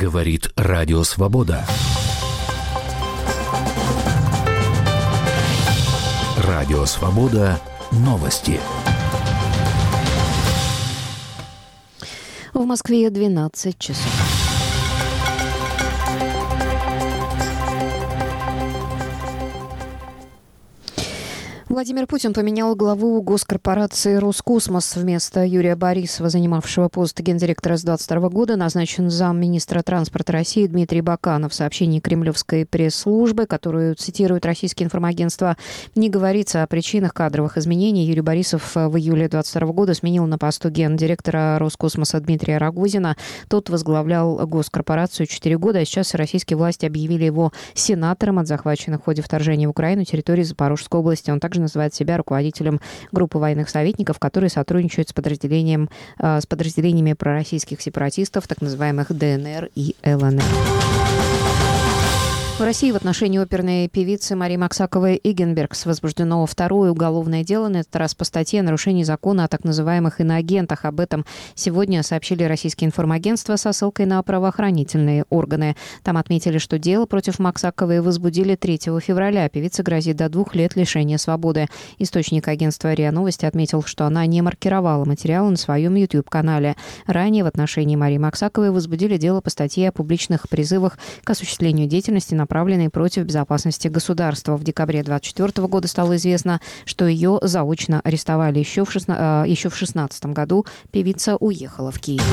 Говорит Радио Свобода. Радио Свобода. Новости. В Москве 12 часов. Владимир Путин поменял главу госкорпорации «Роскосмос». Вместо Юрия Борисова, занимавшего пост гендиректора с 2022 года, назначен замминистра транспорта России Дмитрий Баканов. В сообщении кремлевской пресс-службы, которую цитирует российские информагентства, не говорится о причинах кадровых изменений. Юрий Борисов в июле 2022 года сменил на посту гендиректора Роскосмоса Дмитрия Рогозина. Тот возглавлял госкорпорацию 4 года, а сейчас российские власти объявили его сенатором от захваченных в ходе вторжения в Украину территории Запорожской области. Он также называет себя руководителем группы военных советников, которые сотрудничают с подразделениями пророссийских сепаратистов, так называемых ДНР и ЛНР. В России в отношении оперной певицы Марии Максаковой-Игенбергс возбуждено второе уголовное дело, на этот раз по статье о нарушении закона о так называемых иноагентах. Об этом сегодня сообщили российские информагентства со ссылкой на правоохранительные органы. Там отметили, что дело против Максаковой возбудили 3 февраля. Певице грозит до 2 лет лишения свободы. Источник агентства РИА Новости отметил, что она не маркировала материалы на своем YouTube-канале. Ранее в отношении Марии Максаковой возбудили дело по статье о публичных призывах к осуществлению деятельности, направленные против безопасности государства. В декабре 2024 года стало известно, что ее заочно арестовали еще в 2016 году. Певица уехала в Киев.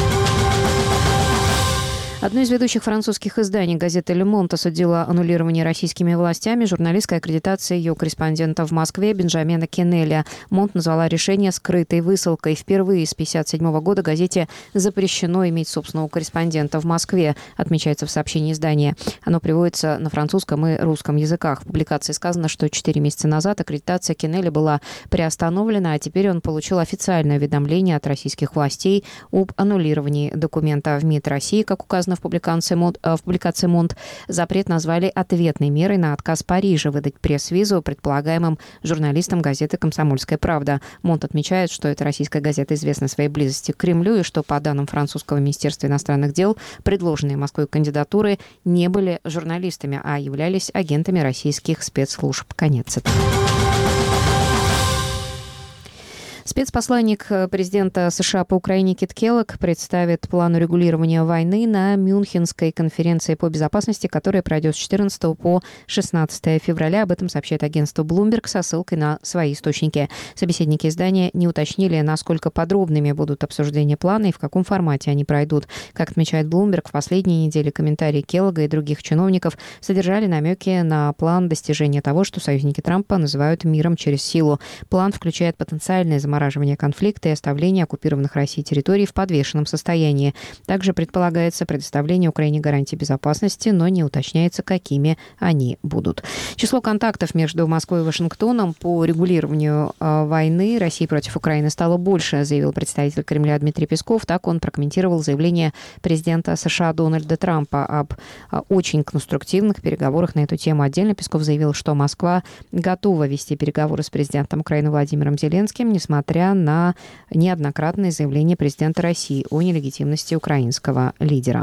Одно из ведущих французских изданий, газета «Ле Монт», осудила аннулирование российскими властями журналистской аккредитации ее корреспондента в Москве Бенджамина Кеннеля. «Монт» назвала решение скрытой высылкой. Впервые с 1957 года газете запрещено иметь собственного корреспондента в Москве, отмечается в сообщении издания. Оно приводится на французском и русском языках. В публикации сказано, что 4 месяца назад аккредитация Кеннеля была приостановлена, а теперь он получил официальное уведомление от российских властей об аннулировании документа. В МИД России, как указано в публикации «Монт», запрет назвали ответной мерой на отказ Парижа выдать пресс-визу предполагаемым журналистам газеты «Комсомольская правда». «Монт» отмечает, что эта российская газета известна своей близости к Кремлю и что, по данным французского министерства иностранных дел, предложенные Москвой кандидатуры не были журналистами, а являлись агентами российских спецслужб. Конец цитаты. Спецпосланник президента США по Украине Кит Келлог представит план урегулирования войны на Мюнхенской конференции по безопасности, которая пройдет с 14 по 16 февраля. Об этом сообщает агентство Bloomberg со ссылкой на свои источники. Собеседники издания не уточнили, насколько подробными будут обсуждения плана и в каком формате они пройдут. Как отмечает Bloomberg, в последние недели комментарии Келлога и других чиновников содержали намеки на план достижения того, что союзники Трампа называют миром через силу. План включает потенциальное замораживание конфликта и оставление оккупированных Россией территорий в подвешенном состоянии. Также предполагается предоставление Украине гарантий безопасности, но не уточняется, какими они будут. Число контактов между Москвой и Вашингтоном по регулированию войны России против Украины стало больше, заявил представитель Кремля Дмитрий Песков. Так он прокомментировал заявление президента США Дональда Трампа об очень конструктивных переговорах на эту тему. Отдельно Песков заявил, что Москва готова вести переговоры с президентом Украины Владимиром Зеленским, несмотря на неоднократные заявления президента России о нелегитимности украинского лидера.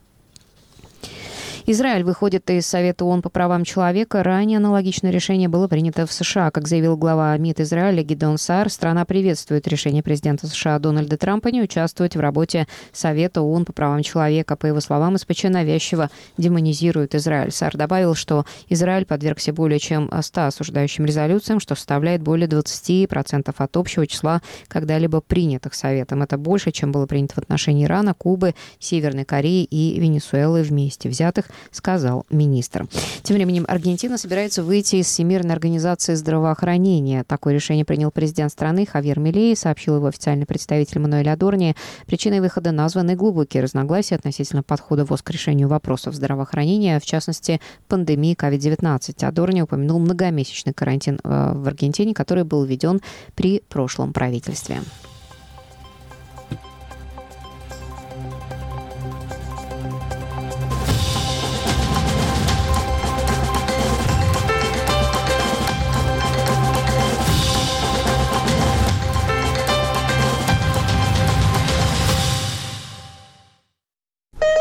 Израиль выходит из Совета ООН по правам человека. Ранее аналогичное решение было принято в США. Как заявил глава МИД Израиля Гидеон Саар, страна приветствует решение президента США Дональда Трампа не участвовать в работе Совета ООН по правам человека. По его словам, СПЧ навязчиво демонизирует Израиль. Саар добавил, что Израиль подвергся более чем 100 осуждающим резолюциям, что составляет более 20% от общего числа когда-либо принятых Советом. Это больше, чем было принято в отношении Ирана, Кубы, Северной Кореи и Венесуэлы вместе взятых, сказал министр. Тем временем Аргентина собирается выйти из Всемирной организации здравоохранения. Такое решение принял президент страны Хавьер Милей, сообщил его официальный представитель Мануэль Адорни. Причиной выхода названы глубокие разногласия относительно подхода ВОЗ к решению вопросов здравоохранения, в частности, пандемии COVID-19. Адорни упомянул многомесячный карантин в Аргентине, который был введен при прошлом правительстве.